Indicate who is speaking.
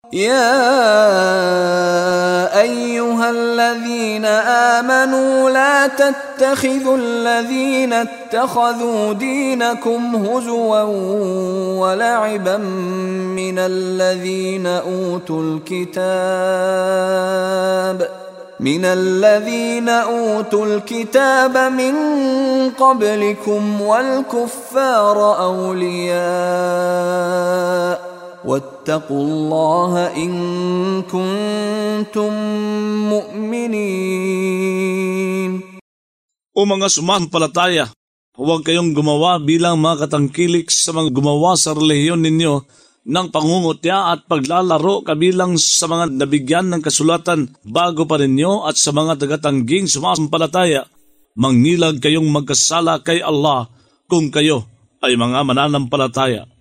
Speaker 1: يا أيها الذين آمنوا لا تتخذوا الذين اتخذوا دينكم هزوا ولعبا من الذين أوتوا الكتاب من قبلكم والكفار أولياء واتقوا الله إن كنتم مؤمنين.
Speaker 2: O mga sumampalataya, huwag kayong gumawa bilang mga katangkilik sa mga gumawa sa relihiyon ninyo ng pangungutya at paglalaro kabilang sa mga nabigyan ng kasulatan bago pa ninyo at sa mga tagatangging sumampalataya. Mangilag kayong magkasala kay Allah kung kayo ay mga mananampalataya.